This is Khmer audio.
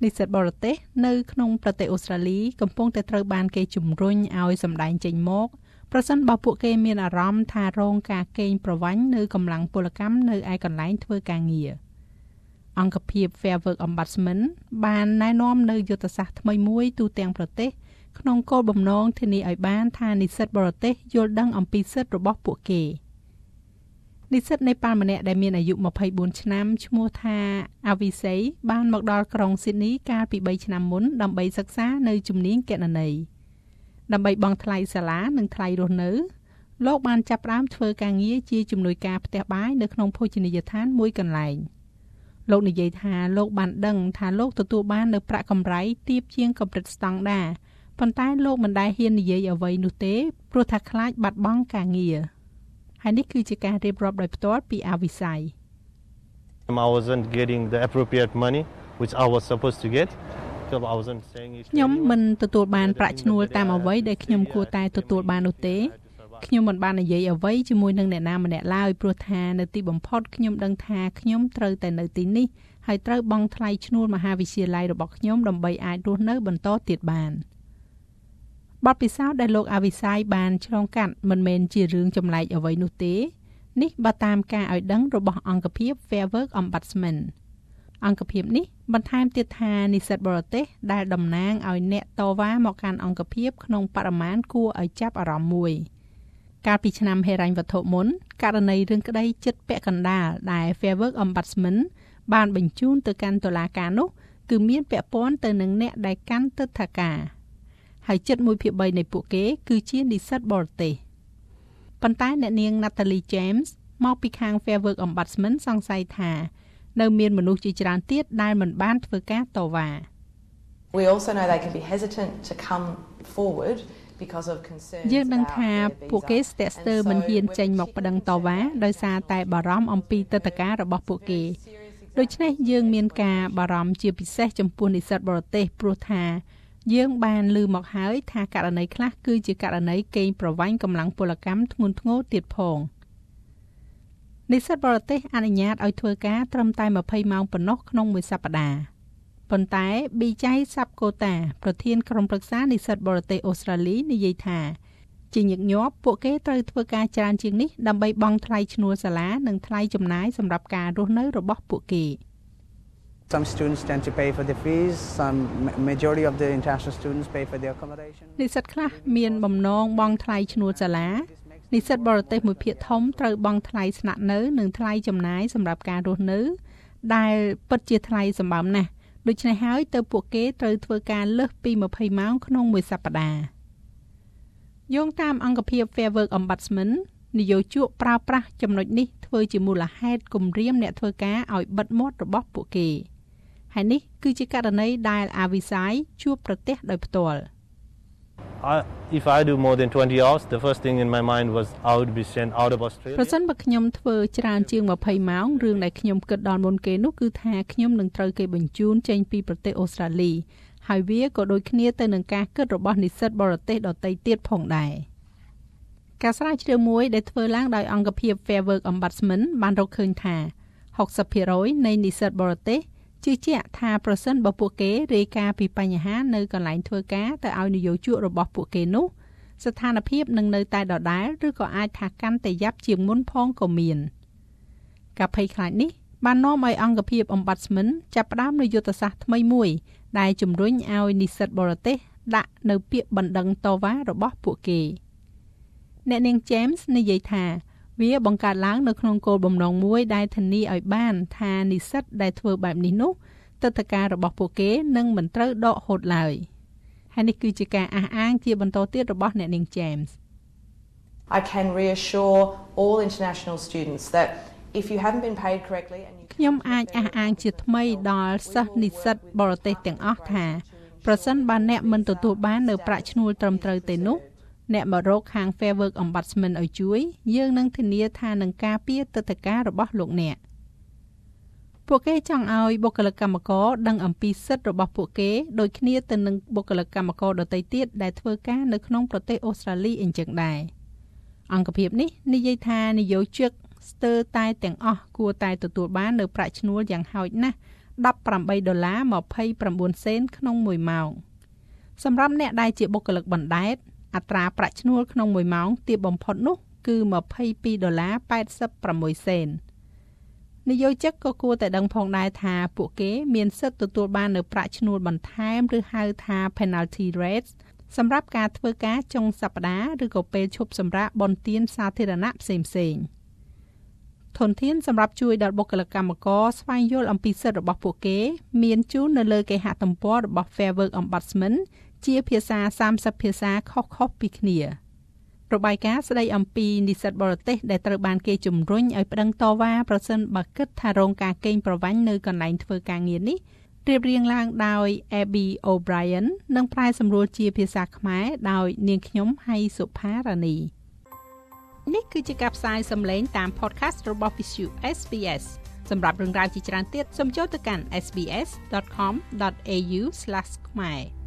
និស្សិតបរទេសនៅក្នុងប្រទេសអូស្ត្រាលីកំពុងតែត្រូវបានគេជំរុញឲ្យសម្ដែងចេញមកប្រសិនបើពួកគេមានអារម្មណ៍ថារងការកេងប្រវ័ញ្ចនៅកម្លាំងពលកម្មនៅឯកន្លែងធ្វើការងារអង្គភាព Fair Work Ombudsman បានណែនាំនៅយុទ្ធសាស្ត្រថ្មីមួយទូទាំងប្រទេសក្នុងគោលបំណងធានាឲ្យបានថានិស្សិតបរទេសយល់ដឹងអំពីសិទ្ធិរបស់ពួកគេនិស្សិតនេប៉ាល់ម្នាក់ដែលមានអាយុ24ឆ្នាំឈ្មោះថាអាវីស័យបានមកដល់ក្រុងស៊ីដនីកាលពី3ឆ្នាំមុនដើម្បីសិក្សានៅជំនាញគណនេយ្យដើម្បីបង់ថ្លៃសាលានិងថ្លៃរស់នៅលោកបានចាប់ផ្ដើមធ្វើការងារជាជំនួយការផ្ទះបាយនៅក្នុងភោជនីយដ្ឋានមួយកន្លែងលោកនិយាយថាលោកបានដឹងថាលោកទទួលបាននៅប្រាក់កម្រៃទាបជាងកម្រិតស្តង់ដារប៉ុន្តែលោកមិនដែលហ៊ាននិយាយអ្វីនោះទេព្រោះថាខ្លាចបាត់បង់ការងារហើយនេះគឺជាការរៀបរាប់ដោយផ្ទាល់ពីអាវិស័យ I wasn't getting the appropriate money which I was supposed to get. I wasn't saying it. ខ្ញុំមិនទទួលបានប្រាក់ឈ្នួលតាមអ្វីដែលខ្ញុំគួរតែទទួលបាននោះទេខ្ញុំមិនបាននិយាយអ្វីជាមួយនឹងអ្នកណាម្នាក់ឡើយព្រោះថានៅទីបំផុតខ្ញុំដឹងថាខ្ញុំត្រូវតែនៅទីនេះហើយត្រូវបង់ថ្លៃឈ្នួលមហាវិទ្យាល័យរបស់ខ្ញុំដើម្បីអាចរស់នៅបន្តទៀតបានបទពិសោធន៍ដែលលោកអាវិស័យបានឆ្លងកាត់មិនមែនជារឿងចម្លែកអ្វីនោះទេនេះបើតាមការឲ្យដឹងរបស់អង្គភាព Fair Work Ombudsman អង្គភាពនេះបន្ថែមទៀតថានិស្សិតបរទេសដែលតំណាងឲ្យអ្នកតវ៉ាមកកាន់អង្គភាពក្នុងបរិមាណគួរឲ្យចាប់អារម្មណ៍មួយកាលពីឆ្នាំហិរញ្ញវត្ថុមុនករណីរឿងក្តីជិតពាក់កណ្ដាលដែល Fair Work Ombudsman បានបញ្ជូនទៅកាន់តុលាការនោះគឺមានពាក់ព័ន្ធទៅនឹងអ្នកដែលកាន់ទិដ្ឋាការហើយជិត 1/3 នៃពួកគេគឺជានិស្សិតបរទេសប៉ុន្តែអ្នកនាង Natalie James មកពីខាង Fair Work Ombudsman សង្ស័យថានៅមានមនុស្សជាច្រើនទៀតដែលមិនបានធ្វើការតវ៉ា We also know they can be hesitant to come forward because of concerns យើងដឹងថាពួកគេស្ទាក់ស្ទើរមិនហ៊ានចេញមកប្តឹងតវ៉ាដោយសារតែបារម្ភអំពីទិដ្ឋាការរបស់ពួកគេដូច្នេះយើងមានការបារម្ភជាពិសេសចំពោះនិស្សិតបរទេសព្រោះថាយើងបានឮមកហើយថាករណីខ្លះគឺជាករណីកេងប្រវ័ញ្ចកម្លាំងពលកម្មធ្ងន់ធ្ងរទៀតផងនិស្សិតបរទេសអនុញ្ញាតឲ្យធ្វើការត្រឹមតែ20ម៉ោងប៉ុណ្ណោះក្នុងមួយសប្តាហ៍ប៉ុន្តែ Bijay Sapkota ប្រធានក្រុមប្រឹក្សានិស្សិតបរទេសអូស្ត្រាលីនិយាយថាជាញឹកញាប់ពួកគេត្រូវធ្វើការច្រើនជាងនេះដើម្បីបង់ថ្លៃឈ្នួលសាលានិងថ្លៃចំណាយសម្រាប់ការរស់នៅរបស់ពួកគេ Some students tend to pay for the fees. Some majority of the international students pay for the accommodation. និស្សិតខ្លះមានបំណងបង់ថ្លៃឈ្នួលសាលានិស្សិតបរទេសមួយភាគធំត្រូវបង់ថ្លៃស្នាក់នៅនិងថ្លៃចំណាយសម្រាប់ការរស់នៅដែលពិតជាថ្លៃសម្បើមណាស់ដូច្នេះហើយទៅពួកគេត្រូវធ្វើការលើសពី20ម៉ោងក្នុងមួយសប្តាហ៍យោងតាមអង្គភាព Fair Work Ombudsman នយោជកប្រើប្រាស់ចំណុចនេះធ្វើជាមូលហេតុគំរាមអ្នកធ្វើការឲ្យបិទមាត់របស់ពួកគេហើយនេះគឺជាករណីដែលអាវិស័យជួបប្រទះដោយផ្ទាល់ If I do more than 20 hours the first thing in my mind was I would be sent out of Australia ប្រសិនបើខ្ញុំធ្វើច្រើនជាង20ម៉ោងរឿងដែលខ្ញុំគិតដល់មុនគេនោះគឺថាខ្ញុំនឹងត្រូវគេបញ្ជូនចេញពីប្រទេសអូស្ត្រាលីហើយវាក៏ដូចគ្នាទៅនឹងការគិតរបស់និស្សិតបរទេសដទៃទៀតផងដែរការស្រាវជ្រាវមួយដែលធ្វើឡើងដោយអង្គភាព Fair Work Ombudsman បានរកឃើញថា 60% នៃនិស្សិតបរទេសជឿជាក់ថាប្រសិនបើពួកគេរាយការណ៍ពីបញ្ហានៅកន្លែងធ្វើការទៅឲ្យនយោជករបស់ពួកគេនោះស្ថានភាពនឹងនៅតែដដែលឬក៏អាចថាកាន់តែយ៉ាប់ជាងមុនផងក៏មានការភ័យខ្លាចនេះបាននាំឲ្យអង្គភាព Ombudsman ចាប់ផ្ដើមនូវយុទ្ធសាស្ត្រថ្មីមួយដែលជំរុញឲ្យនិស្សិតបរទេសដាក់នៅពាក្យបណ្ដឹងតវ៉ារបស់ពួកគេអ្នកនាង James និយាយថាវាបង្កើតឡើងនៅក្នុងគោលបំណងមួយដែលធានាឲ្យបានថានិស្សិតដែលធ្វើបែបនេះនោះទិដ្ឋាការរបស់ពួកគេនឹងមិនត្រូវដកហូតឡើយហើយនេះគឺជាការអះអាងជាបន្តទៀតរបស់អ្នកនាង James I can reassure all international students that if you haven't been paid correctly and you ខ្ញុំអាចអះអាងជាថ្មីដល់សិស្សនិស្សិតបរទេសទាំងអស់ថាប្រសិនបើអ្នកមិនទទួលបាននៅប្រាក់ឈ្នួលត្រឹមត្រូវទេនោះអ្នកមករកខាង Fair Work Ombudsman ឲ្យជួយយើងនឹងធានាថានឹងការពារទិដ្ឋាការរបស់លោកអ្នកពួកគេចង់ឲ្យបុគ្គលិកកម្មករដឹងអំពីសិទ្ធិរបស់ពួកគេដូចគ្នាទៅនឹងបុគ្គលិកកម្មករដទៃទៀតដែលធ្វើការនៅក្នុងប្រទេសអូស្ត្រាលីអញ្ចឹងដែរអង្គភាពនេះនិយាយថានយោជកស្ទើរតែទាំងអស់គួរតែទទួលបាននៅប្រាក់ឈ្នួលយ៉ាងហោចណាស់ $18.29 ក្នុង1ម៉ោងសម្រាប់អ្នកដែលជាបុគ្គលិកបណ្ដែតអត្រាប្រាក់ឈ្នួលក្នុង1ម៉ោងទាបបំផុតនោះគឺ$22.86 និយោជិកក៏គួរតែដឹងផងដែរថាពួកគេមានសិទ្ធិទទួលបាននូវប្រាក់ឈ្នួលបន្ថែមឬហៅថា penalty rates សម្រាប់ការធ្វើការចុងសប្តាហ៍ឬក៏ពេលឈប់សម្រាកបុណ្យទានសាធារណៈផ្សេងៗធនធានសម្រាប់ជួយដល់បុគ្គលិកកម្មករស្វែងយល់អំពីសិទ្ធិរបស់ពួកគេមានជូននៅលើគេហទំព័ររបស់ Fair Work Ombudsman ជាភាសា30ភាសាខុសៗពីគ្នារបាយការណ៍ស្ដីអំពីនិស្សិតបរទេសដែលត្រូវបានគេជំរុញឲ្យប្តឹងតវ៉ាប្រសិនបើគិតថារងការកេងប្រវ័ញ្ចនៅកន្លែងធ្វើការងារនេះរៀបរៀងឡើងដោយ Abby O'Brien និងប្រែសម្រួលជាភាសាខ្មែរដោយនាងខ្ញុំហៃសុផារ៉ានីនេះគឺជាការផ្សាយសំឡេងតាម podcast របស់ Visu SBS សម្រាប់រឿងរ៉ាវជាច្រើនទៀតសូមចូលទៅកាន់sbs.com.au/khmer